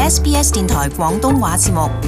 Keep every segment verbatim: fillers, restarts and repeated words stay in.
S B S 電台廣東話節目。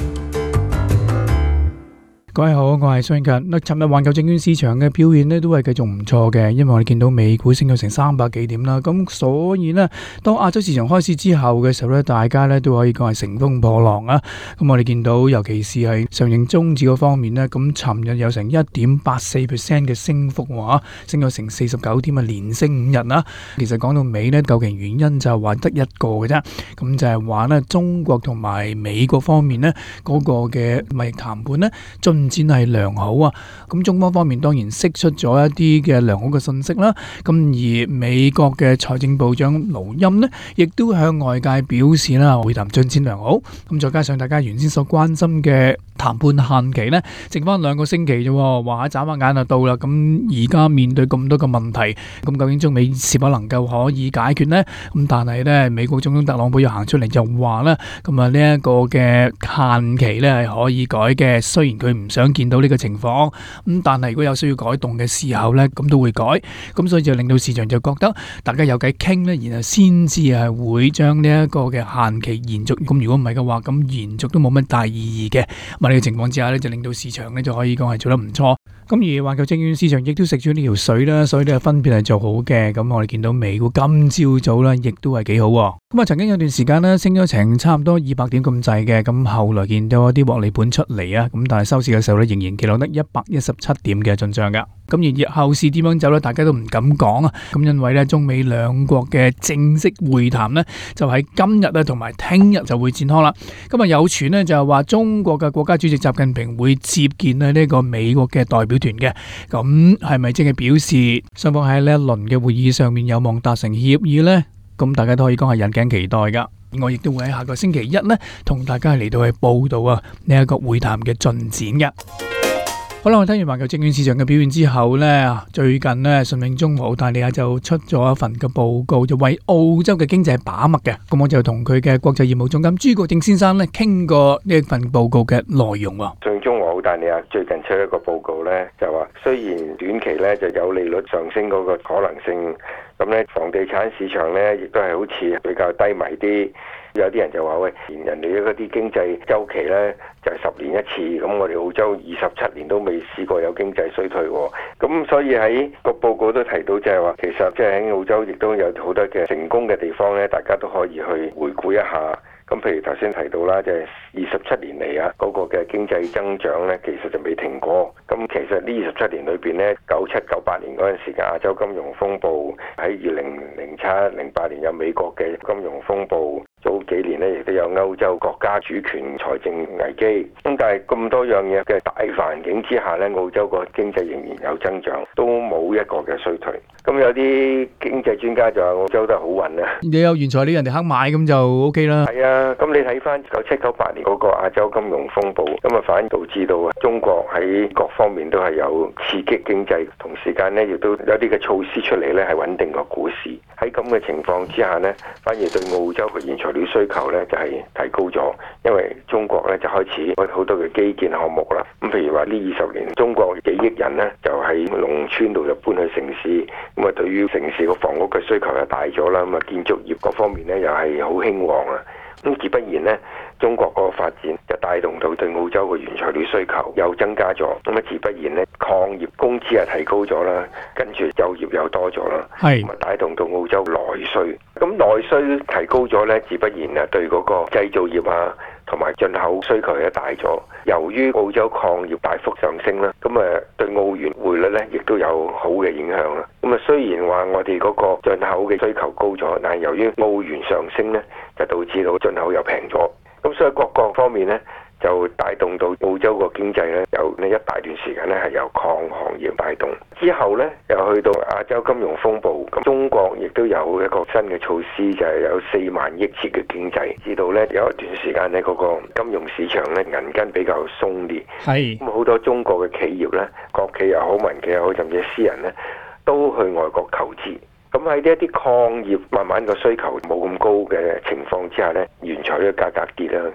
各位好，我係蘇永強。嗱，尋日環球證券市場嘅表現咧都係繼續唔錯嘅，因為我哋見到美股升咗成三百幾點啦。咁所以呢，當亞洲市場開市之後嘅時候咧，大家咧都可以講係乘風破浪啊。咁我哋見到，尤其是係上證綜指嗰方面呢，咁尋日有成一點八四 percent 嘅升幅喎，升咗成四十九點啊，連升五日啦。其實講到尾呢，究竟原因就係話得一個嘅啫，咁就係話呢，中國同埋美國方面呢嗰個嘅貿易談判呢進展係良好啊！咁中方方面當然釋出咗一啲嘅良好嘅信息啦。咁而美國嘅財政部長盧欽呢，亦都向外界表示啦，會談進展良好。咁再加上大家原先所關心嘅談判限期呢，剩翻兩個星期啫，話眨下眼就到啦。咁而家面對咁多嘅問題，咁究竟中美是否能夠可以解決呢？咁但係呢，美國總統特朗普又行出嚟就話啦，咁啊呢一個嘅限期呢係可以改嘅，雖然佢唔想見到呢個情況，咁但係如果有需要改動嘅時候呢，咁都會改，咁所以就令到市場就覺得大家有偈傾呢，然後先至係會將呢一個嘅限期延續。咁如果唔係嘅話，咁延續都冇乜大意義嘅。咁呢個情況之下呢，就令到市場呢就可以講係做得唔錯。咁而環球證券市場亦都食咗呢條水啦，所以呢個分別係做好嘅。咁我哋見到美股今朝早呢亦都係幾好。咁啊，曾經有段時間呢升咗成差唔多二百點咁滯嘅，咁後來見到一啲獲利盤出嚟啊，咁但係收市嘅時候呢，仍然記錄得一百一十七點嘅進賬噶。咁而後市點樣走呢？大家都唔敢講啊。咁因為呢，中美兩國嘅正式會談呢，就喺今日啊同埋聽日就會展開啦。咁啊有傳呢，就係話中國嘅國家主席習近平會接見呢呢個美國嘅代表團嘅。咁係咪即係表示雙方喺呢一輪嘅會議上面有望達成協議呢？咁大家都可以講係引頸期待噶。我亦都會喺下個星期一呢，同大家嚟到去報道啊呢一個會談嘅進展嘅。好啦，我聽完環球證券市場嘅表現之後呢，最近呢，順命中澳大利亞就出咗一份嘅報告，就為澳洲嘅經濟把脈嘅。咁我就同佢嘅國際業務總監朱國正先生呢傾過呢一份報告嘅內容喎。 順命中澳大利亞最近出一個報告呢，就話雖然短期呢就有利率上升嗰個可能性，咁呢房地產市場呢亦都係好似比較低迷啲。有啲人就話喂，人哋嗰啲經濟周期呢就係十年一次，咁我哋澳洲二十七年都未試過有經濟衰退喎。咁所以喺個報告都提到，就係話其實即係喺澳洲亦都有好多嘅成功嘅地方呢，大家都可以去回顧一下。咁譬如頭先提到啦，就係二十七年嚟啊，嗰個嘅經濟增長咧，其實就未停過。咁其實呢二十七年裏邊咧，九七九八年嗰陣時嘅亞洲金融風暴，喺二零零七零八年有美國嘅金融風暴，早幾年咧亦都有歐洲國家主權財政危機。咁但係咁多樣嘢嘅大環境之下咧，澳洲個經濟仍然有增長，都冇一個嘅衰退。咁有啲經濟專家就話澳洲都係好運啊！ 你有原材料人哋肯買咁就 O K 啦。 係啊，咁你睇翻九七九八年嗰個亞洲金融風暴，咁啊反而導致到中國喺各方面都係有刺激經濟，同時間呢亦都有啲嘅措施出嚟呢係穩定個股市。喺咁嘅情況之下呢，反而對澳洲嘅原材料需求呢就係提高咗，因為中國呢就開始好多嘅基建項目啦。咁譬如話呢二十年，中國幾億人呢就喺農村度就搬去城市。咁啊，對於城市個房屋嘅需求又大咗啦，咁啊建築業各方面咧又係好興旺啊。咁自不然咧，中國個發展就帶動到對澳洲嘅原材料需求又增加咗。咁啊，自不然咧，礦業工資係提高咗啦，跟住就業又多咗啦，咁啊帶動到澳洲內需。咁內需提高咗咧，自不然啊對嗰個製造業啊同埋進口需求又大咗。由於澳洲礦業大幅上升啦，咁啊對澳元匯率咧亦都有好嘅影響啦。咁啊雖然話我哋嗰個進口嘅需求高咗，但係由於澳元上升咧，就導致到進口又平咗。咁所以各個方面咧就帶動到澳洲個經濟咧，有呢一大段時間咧係由礦行業帶動。之後咧又去到亞洲金融風暴，咁中國亦都有一個新嘅措施，就係、是、有四萬億次嘅經濟。至到咧有一段時間咧，嗰、那個金融市場咧銀根比較鬆裂，係咁好多中國嘅企業咧，國企又好、民企又好，甚至私人咧，都去外國投資。咁喺呢一啲礦業慢慢個需求冇咁高嘅情況之下咧，原材料價格跌啦。咁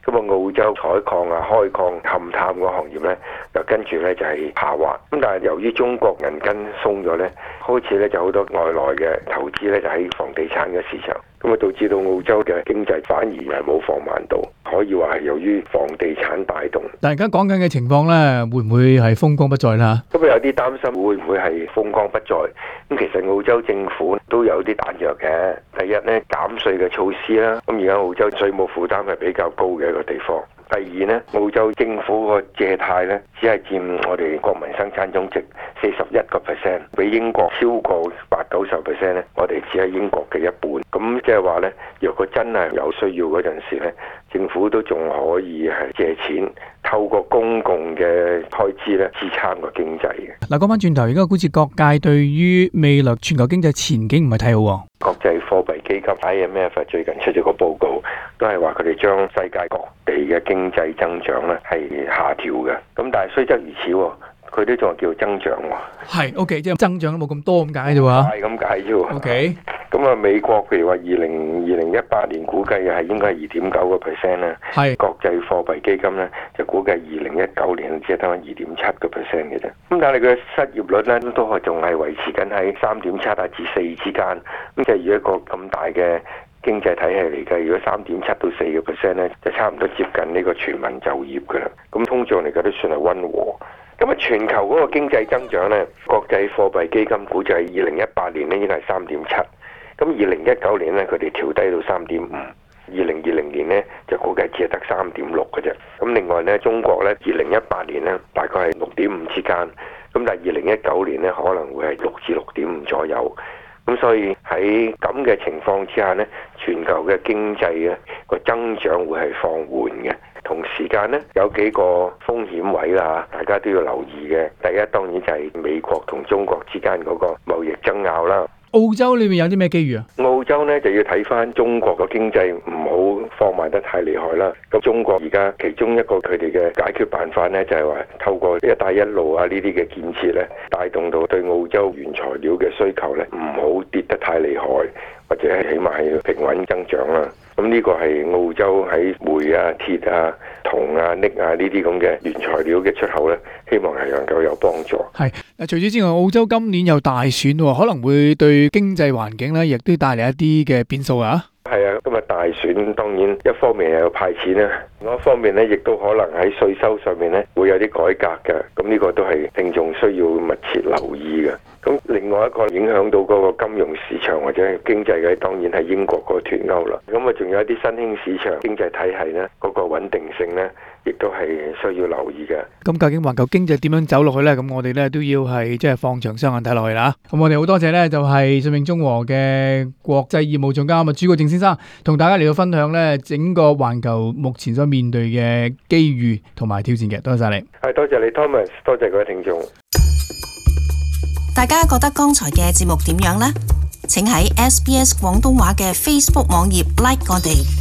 咁啊澳洲採礦啊、開礦、勘探個行業咧，就跟住咧就係下滑。咁但係由於中國銀根鬆咗咧，開始咧就好多外來嘅投資咧就喺房地產嘅市場，咁啊導致到澳洲嘅經濟反而係冇放慢到，可以話係由於房地產帶動。 但係而家講緊嘅情況咧，會唔會係風光不再啦？ 咁啊有啲擔心會唔會係風光不再？咁其實澳洲政府都有啲彈藥嘅。第一咧減稅嘅措施啦，咁而家澳洲稅務負擔係比較高嘅一個地方。第二呢，澳洲政府個借貸呢，只係佔我哋國民生產總值四十一個 percent， 比英國超過八九十 percent 呢，我哋只係英國嘅一半。咁即係話呢，若果真係有需要嗰陣時呢，政府都仲可以係借錢，透過公共嘅開支咧支撐個經濟嘅。 嗱，講翻轉頭，而家好似各界對於未來全球經濟前景唔係睇好。 國際貨幣基金 I M F 最近出咗個報告，都係話佢哋將世界各地嘅經濟增長咧係下調嘅。咁但係雖則如此，佢都仲係叫增長喎。係 ，OK，即係增長都冇咁多咁解啫喎。 係咁解啫。 OK。 咁啊，美國譬如話二零二零一八年估計係應該係二點九個 percent 啦。係。國際貨幣基金咧就估計二零一九年只係得翻二點七個 percent 嘅啫。咁但係佢嘅失業率咧都係仲係維持緊喺三點七啊至四之間。咁就係以一個咁大嘅經濟體系嚟計，如果三點七到四個 percent 咧，就差唔多接近呢個全民就業㗎啦。咁通脹嚟講都算係溫和。咁啊，全球嗰個經濟增長咧，國際貨幣基金估計二零一八年咧應該係三點七。咁二零一九年咧，佢哋調低到三點五；二零二零年咧就估計只係得三點六嘅啫。咁另外咧，中國咧二零一八年咧大概係六點五之間，咁但係二零一九年咧可能會係六至六點五左右。咁所以喺咁嘅情況之下咧，全球嘅經濟咧個增長會係放緩嘅。同時間咧有幾個風險位啦，大家都要留意嘅。第一當然就係美國同中國之間嗰個貿易爭拗啦。 澳洲裏面有啲咩機遇啊？ 澳洲呢就要睇翻中國個經濟唔好放慢得太厲害啦。咁中國而家其中一個佢哋嘅解決辦法呢，就係話透過一帶一路啊呢啲嘅建設呢，帶動到對澳洲原材料嘅需求呢，唔好跌得太厲害，或者係起碼係平穩增長啦。咁呢個係澳洲喺煤啊、鐵啊、銅啊、鎳啊呢啲咁嘅原材料嘅出口呢，希望係能夠有幫助。 係嗱，除此之外，澳洲今年有大選，可能會對經濟環境呢亦都帶嚟一啲嘅變數啊。 係啊，今日大選當然一方面係有派錢啦，另一方面呢亦都可能喺稅收上面呢會有啲改革嘅。咁呢個都係聽眾需要密切留意嘅。咁另外一個影響到嗰個金融市場或者經濟嘅，當然係英國個脫歐啦。咁啊，仲有一啲新興市場經濟體系呢，嗰個穩定性呢，亦都係需要留意嘅。 咁究竟環球經濟點樣走落去呢？咁我哋呢都要係即係放長雙眼睇落去啦。咁我哋好多謝呢，就係信永中和嘅國際業務總監啊朱國正先生，同大家嚟到分享呢整個環球目前所面對嘅機遇同埋挑戰嘅。多謝晒你。係，多謝你 Thomas， 多謝各位聽眾。 大家覺得剛才嘅節目點樣呢？請喺 S B S 廣東話嘅 Facebook 網頁 like 我哋。